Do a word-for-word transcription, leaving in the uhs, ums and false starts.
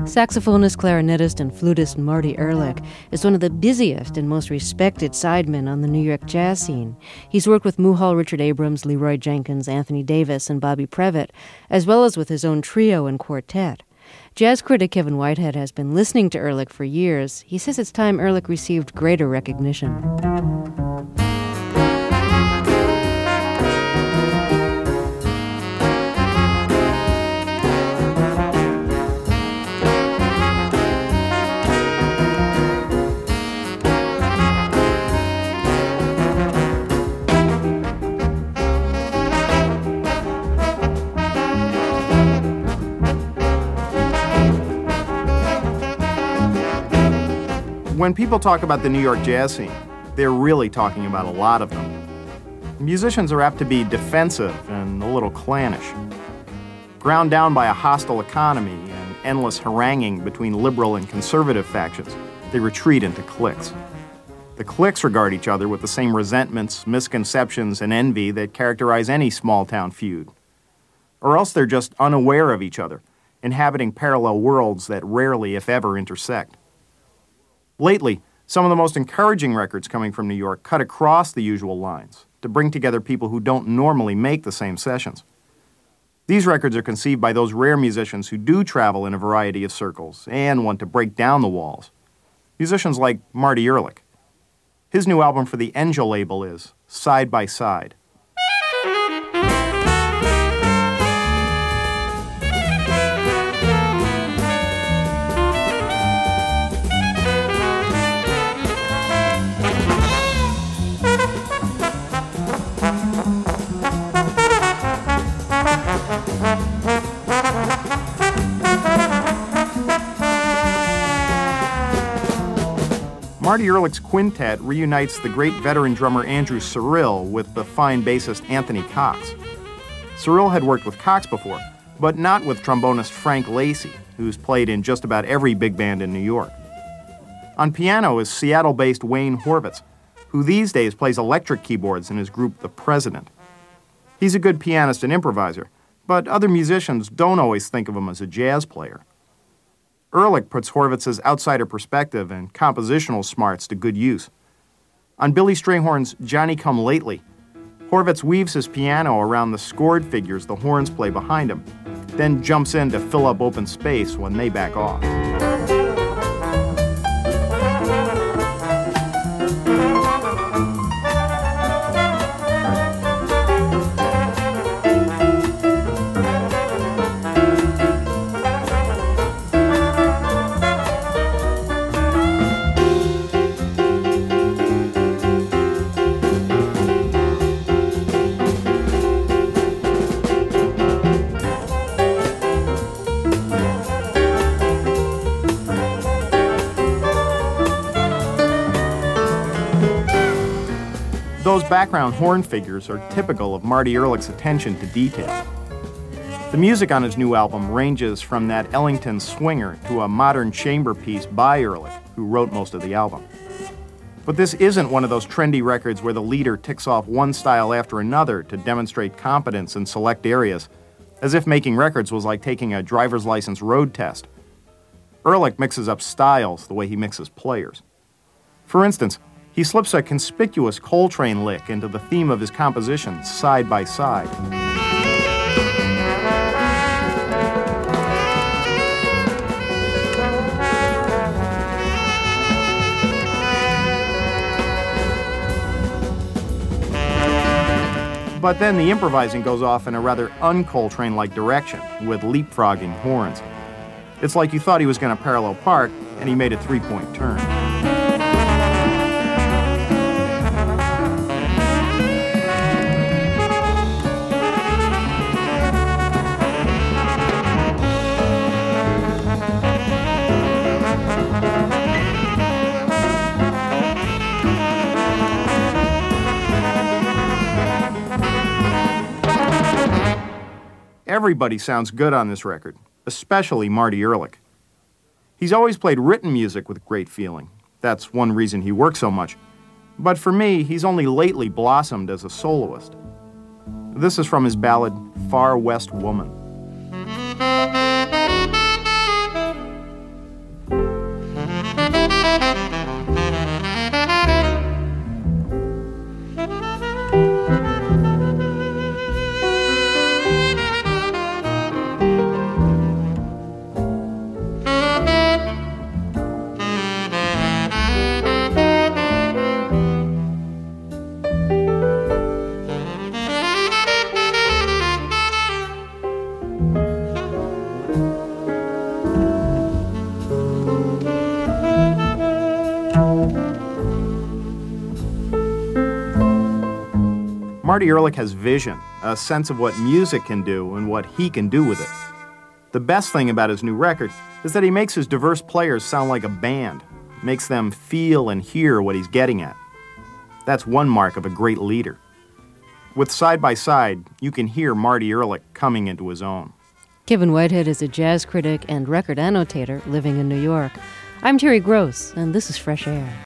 Saxophonist, clarinetist, and flutist Marty Ehrlich is one of the busiest and most respected sidemen on the New York jazz scene. He's worked with Muhal, Richard Abrams, Leroy Jenkins, Anthony Davis, and Bobby Previtt, as well as with his own trio and quartet. Jazz critic Kevin Whitehead has been listening to Ehrlich for years. He says it's time Ehrlich received greater recognition. When people talk about the New York jazz scene, they're really talking about a lot of them. Musicians are apt to be defensive and a little clannish. Ground down by a hostile economy and endless haranguing between liberal and conservative factions, they retreat into cliques. The cliques regard each other with the same resentments, misconceptions, and envy that characterize any small-town feud. Or else they're just unaware of each other, inhabiting parallel worlds that rarely, if ever, intersect. Lately, some of the most encouraging records coming from New York cut across the usual lines to bring together people who don't normally make the same sessions. These records are conceived by those rare musicians who do travel in a variety of circles and want to break down the walls. Musicians like Marty Ehrlich. His new album for the Angel label is Side by Side. Marty Ehrlich's quintet reunites the great veteran drummer Andrew Cyrille with the fine bassist Anthony Cox. Cyrille had worked with Cox before, but not with trombonist Frank Lacy, who's played in just about every big band in New York. On piano is Seattle-based Wayne Horvitz, who these days plays electric keyboards in his group The President. He's a good pianist and improviser, but other musicians don't always think of him as a jazz player. Ehrlich puts Horvitz's outsider perspective and compositional smarts to good use. On Billy Strayhorn's Johnny Come Lately, Horvitz weaves his piano around the scored figures the horns play behind him, then jumps in to fill up open space when they back off. Those background horn figures are typical of Marty Ehrlich's attention to detail. The music on his new album ranges from that Ellington swinger to a modern chamber piece by Ehrlich, who wrote most of the album. But this isn't one of those trendy records where the leader ticks off one style after another to demonstrate competence in select areas, as if making records was like taking a driver's license road test. Ehrlich mixes up styles the way he mixes players. For instance, he slips a conspicuous Coltrane lick into the theme of his composition, Side by Side. But then the improvising goes off in a rather un-Coltrane-like direction, with leapfrogging horns. It's like you thought he was going to parallel park, and he made a three-point turn. Everybody sounds good on this record, especially Marty Ehrlich. He's always played written music with great feeling. That's one reason he works so much. But for me, he's only lately blossomed as a soloist. This is from his ballad, Far West Woman. Marty Ehrlich has vision, a sense of what music can do and what he can do with it. The best thing about his new record is that he makes his diverse players sound like a band, makes them feel and hear what he's getting at. That's one mark of a great leader. With Side by Side, you can hear Marty Ehrlich coming into his own. Kevin Whitehead is a jazz critic and record annotator living in New York. I'm Terry Gross, and this is Fresh Air.